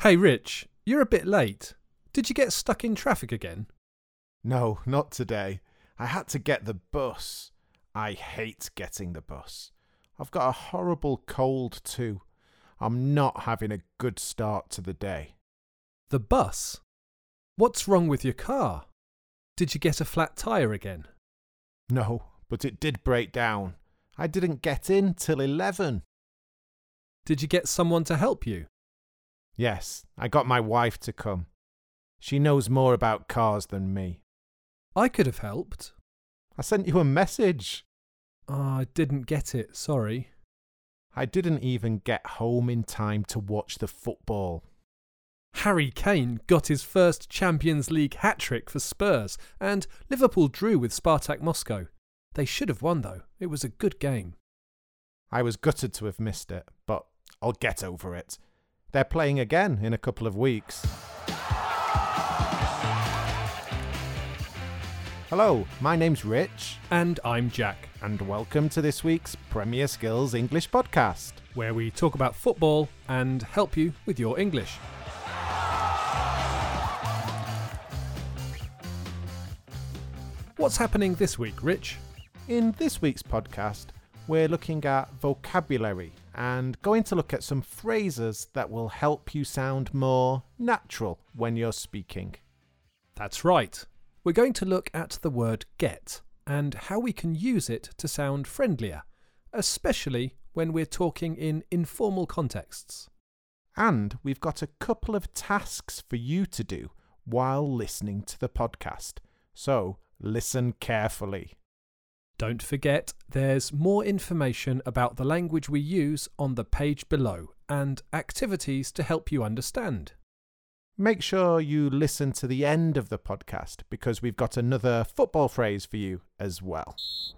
Hey Rich, you're a bit late. Did you get stuck in traffic again? No, not today. I had to get the bus. I hate getting the bus. I've got a horrible cold too. I'm not having a good start to the day. The bus? What's wrong with your car? Did you get a flat tyre again? No, but it did break down. I didn't get in till 11. Did you get someone to help you? Yes, I got my wife to come. She knows more about cars than me. I could have helped. I sent you a message. I didn't get it, sorry. I didn't even get home in time to watch the football. Harry Kane got his first Champions League hat-trick for Spurs, and Liverpool drew with Spartak Moscow. They should have won though. It was a good game. I was gutted to have missed it, but I'll get over it. They're playing again in a couple of weeks. Hello, my name's Rich. And I'm Jack, And welcome to this week's Premier Skills English podcast. where we talk about football and help you with your English. What's happening this week, Rich? In this week's podcast, we're looking at vocabulary and going to look at some phrases that will help you sound more natural when you're speaking. That's right. We're going to look at the word get and how we can use it to sound friendlier, especially when we're talking in informal contexts. And we've got a couple of tasks for you to do while listening to the podcast. So listen carefully. Don't forget, there's more information about the language we use on the page below and activities to help you understand. Make sure you listen to the end of the podcast because we've got another football phrase for you as well.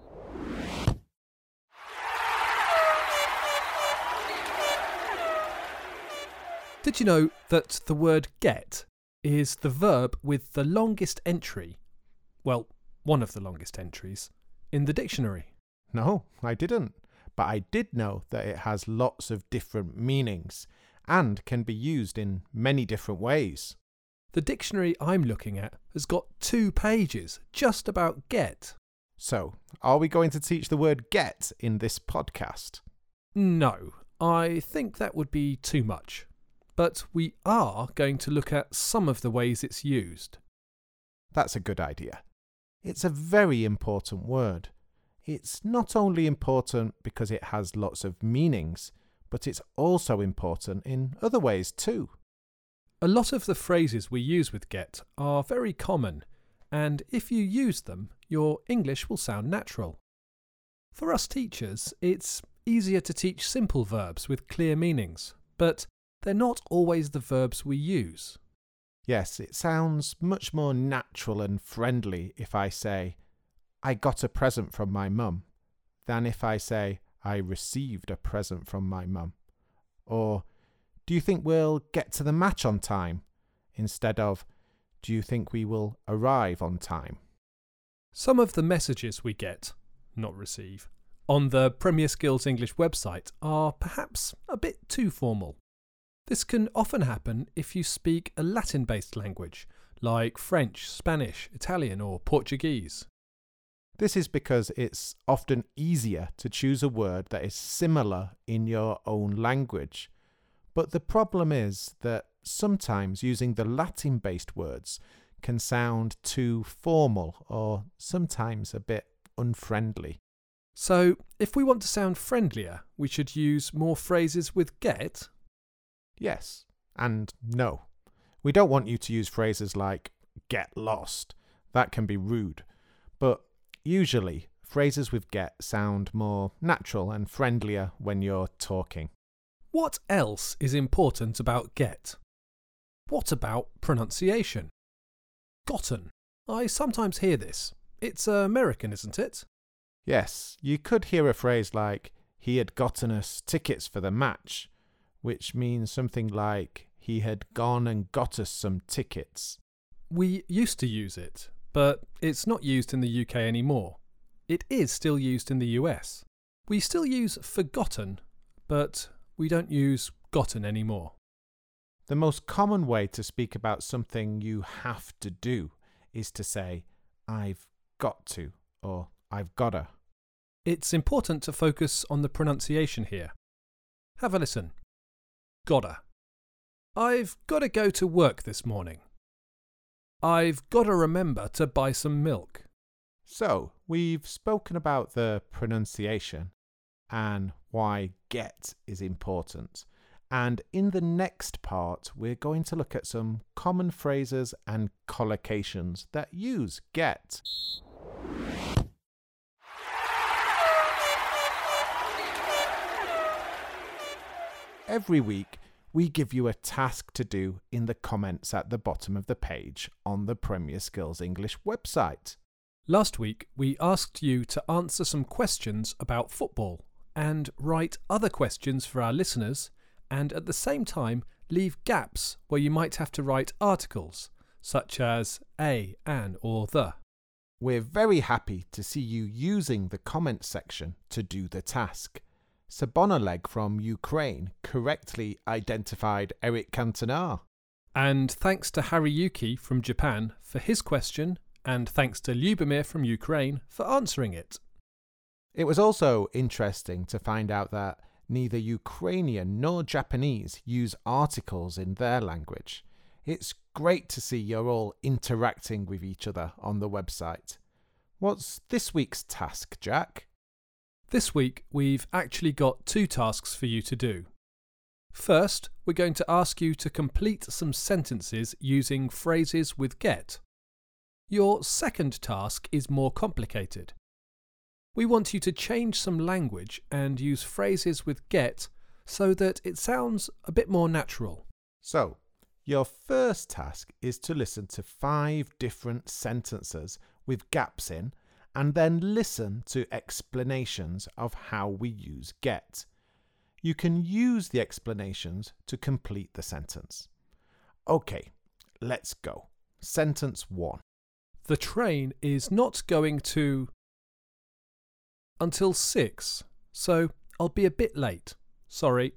Did you know that the word get is the verb with the longest entry, well, one of the longest entries, in the dictionary? No, I didn't. But I did know that it has lots of different meanings and can be used in many different ways. The dictionary I'm looking at has got 2 pages just about get. So, are we going to teach the word get in this podcast? No, I think that would be too much. But we are going to look at some of the ways it's used. That's a good idea. It's a very important word. It's not only important because it has lots of meanings, but it's also important in other ways too. A lot of the phrases we use with get are very common, and if you use them, your English will sound natural. For us teachers, it's easier to teach simple verbs with clear meanings, but they're not always the verbs we use. Yes, it sounds much more natural and friendly if I say, I got a present from my mum, than if I say, I received a present from my mum. Or, do you think we'll get to the match on time? Instead of, do you think we will arrive on time? Some of the messages we get, not receive, on the Premier Skills English website are perhaps a bit too formal. This can often happen if you speak a Latin-based language, like French, Spanish, Italian or Portuguese. This is because it's often easier to choose a word that is similar in your own language. But the problem is that sometimes using the Latin-based words can sound too formal or sometimes a bit unfriendly. So, if we want to sound friendlier, we should use more phrases with get? Yes and no. We don't want you to use phrases like get lost. That can be rude. But usually, phrases with get sound more natural and friendlier when you're talking. What else is important about get? What about pronunciation? Gotten. I sometimes hear this. It's American, isn't it? Yes, you could hear a phrase like, he had gotten us tickets for the match, which means something like, he had gone and got us some tickets. We used to use it, but it's not used in the UK anymore. It is still used in the US. We still use forgotten, but we don't use gotten anymore. The most common way to speak about something you have to do is to say, I've got to, or I've gotta. It's important to focus on the pronunciation here. Have a listen. Gotta. I've got to go to work this morning. I've got to remember to buy some milk. So, we've spoken about the pronunciation and why get is important. And in the next part, we're going to look at some common phrases and collocations that use get. Every week, we give you a task to do in the comments at the bottom of the page on the Premier Skills English website. Last week, we asked you to answer some questions about football and write other questions for our listeners, and at the same time leave gaps where you might have to write articles, such as a, an or the. We're very happy to see you using the comments section to do the task. Sabonoleg from Ukraine correctly identified Eric Cantona. And thanks to Hariyuki from Japan for his question, and thanks to Lyubomir from Ukraine for answering it. It was also interesting to find out that neither Ukrainian nor Japanese use articles in their language. It's great to see you're all interacting with each other on the website. What's this week's task, Jack? This week, we've actually got 2 tasks for you to do. First, we're going to ask you to complete some sentences using phrases with get. Your second task is more complicated. We want you to change some language and use phrases with get so that it sounds a bit more natural. So, your first task is to listen to 5 different sentences with gaps in, and then listen to explanations of how we use get. You can use the explanations to complete the sentence. Okay, let's go. Sentence 1. The train is not going to until 6, so I'll be a bit late. Sorry.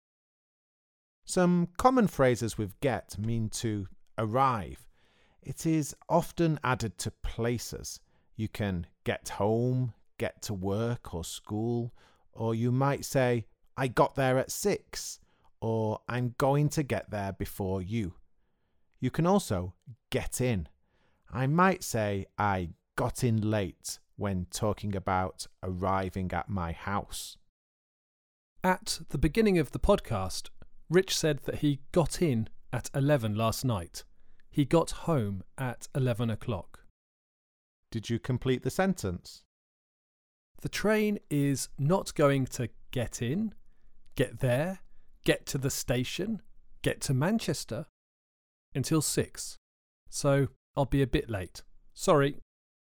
Some common phrases with get mean to arrive. It is often added to places. You can get home, get to work or school, or you might say, I got there at 6, or I'm going to get there before you. You can also get in. I might say I got in late when talking about arriving at my house. At the beginning of the podcast, Rich said that he got in at 11 last night. He got home at 11 o'clock. Did you complete the sentence? The train is not going to get in, get there, get to the station, get to Manchester until 6. So I'll be a bit late. Sorry.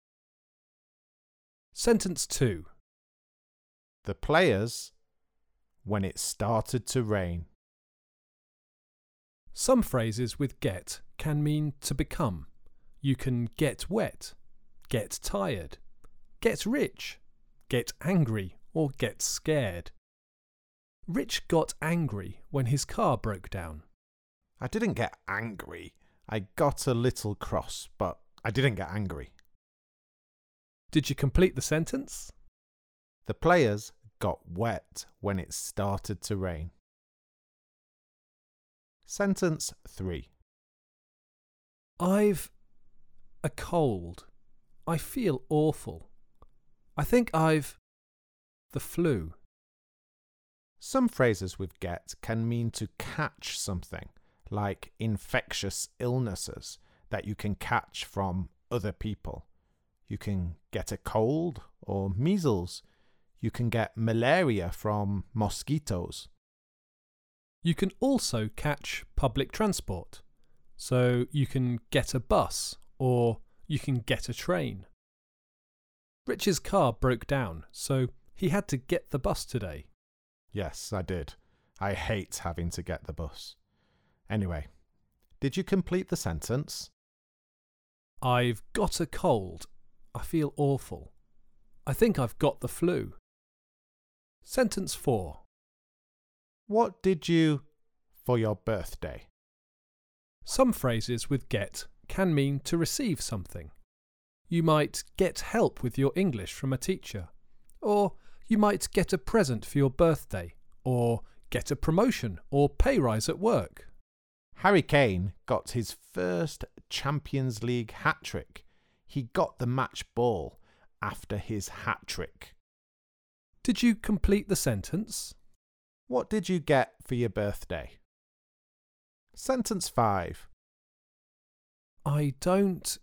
Sentence 2. The players, when it started to rain. Some phrases with get can mean to become. You can get wet, get tired, get rich, get angry, or get scared. Rich got angry when his car broke down. I didn't get angry. I got a little cross, but I didn't get angry. Did you complete the sentence? The players got wet when it started to rain. Sentence 3. I've a cold. I feel awful. I think I've the flu. Some phrases with get can mean to catch something, like infectious illnesses that you can catch from other people. You can get a cold or measles. You can get malaria from mosquitoes. You can also catch public transport. So you can get a bus or you can get a train. Rich's car broke down, so he had to get the bus today. Yes, I did. I hate having to get the bus. Anyway, did you complete the sentence? I've got a cold. I feel awful. I think I've got the flu. Sentence 4. What did you for your birthday? Some phrases with get can mean to receive something. You might get help with your English from a teacher, or you might get a present for your birthday, or get a promotion or pay rise at work. Harry Kane got his first Champions League hat-trick. He got the match ball after his hat-trick. Did you complete the sentence? What did you get for your birthday? Sentence 5. I don't.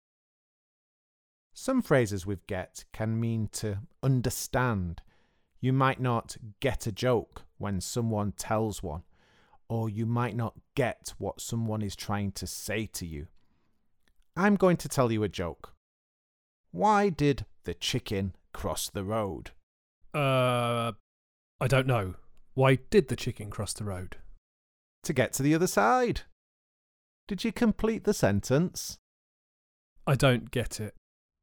Some phrases with get can mean to understand. You might not get a joke when someone tells one, or you might not get what someone is trying to say to you. I'm going to tell you a joke. Why did the chicken cross the road? I don't know. Why did the chicken cross the road? To get to the other side. Did you complete the sentence? I don't get it.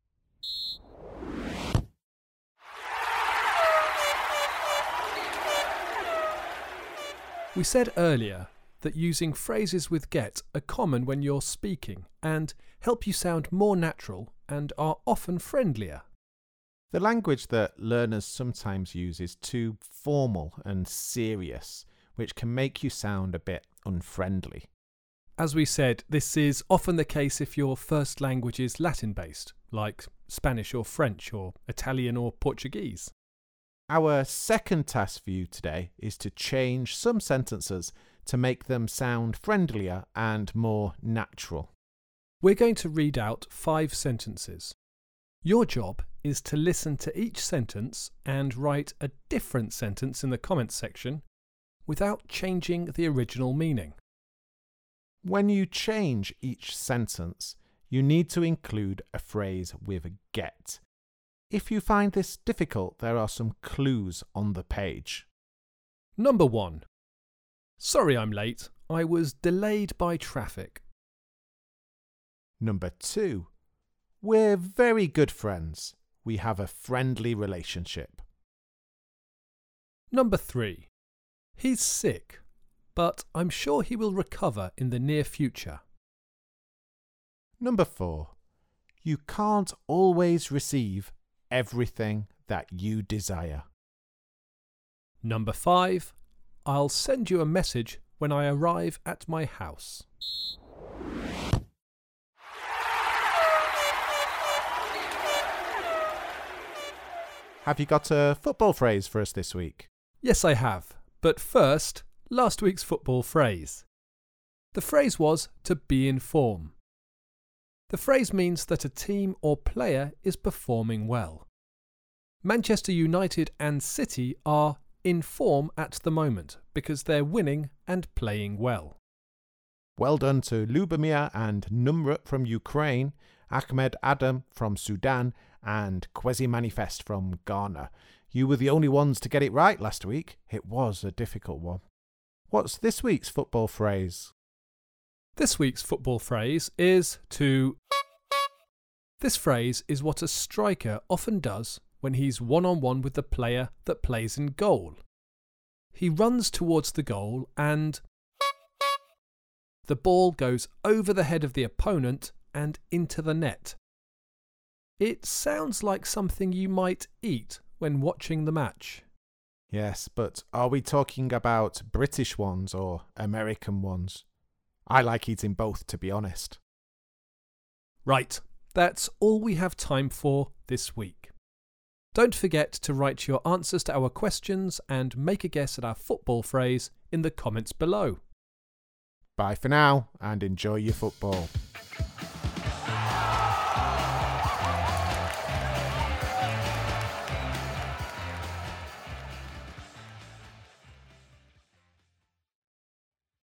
We said earlier that using phrases with get are common when you're speaking and help you sound more natural and are often friendlier. The language that learners sometimes use is too formal and serious, which can make you sound a bit unfriendly. As we said, this is often the case if your first language is Latin-based, like Spanish or French or Italian or Portuguese. Our second task for you today is to change some sentences to make them sound friendlier and more natural. We're going to read out 5 sentences. Your job is to listen to each sentence and write a different sentence in the comments section without changing the original meaning. When you change each sentence, you need to include a phrase with a get. If you find this difficult, there are some clues on the page. Number 1. Sorry I'm late. I was delayed by traffic. Number 2. We're very good friends. We have a friendly relationship. Number 3. He's sick, but I'm sure he will recover in the near future. Number 4. You can't always receive everything that you desire. Number 5. I'll send you a message when I arrive at my house. Have you got a football phrase for us this week? Yes, I have. But first, last week's football phrase. The phrase was to be in form. The phrase means that a team or player is performing well. Manchester United and City are in form at the moment because they're winning and playing well. Well done to Lubomir and Numrut from Ukraine, Ahmed Adam from Sudan, and Kwesi Manifest from Ghana. You were the only ones to get it right last week. It was a difficult one. What's this week's football phrase? This week's football phrase is to... This phrase is what a striker often does when he's one-on-one with the player that plays in goal. He runs towards the goal and... the ball goes over the head of the opponent and into the net. It sounds like something you might eat when watching the match. Yes, but are we talking about British ones or American ones? I like eating both, to be honest. Right, that's all we have time for this week. Don't forget to write your answers to our questions and make a guess at our football phrase in the comments below. Bye for now and enjoy your football.